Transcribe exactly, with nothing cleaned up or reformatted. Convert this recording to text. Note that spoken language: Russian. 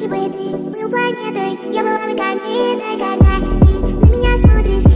Если бы ты был планетой, я была бы кометой. Когда ты на меня смотришь,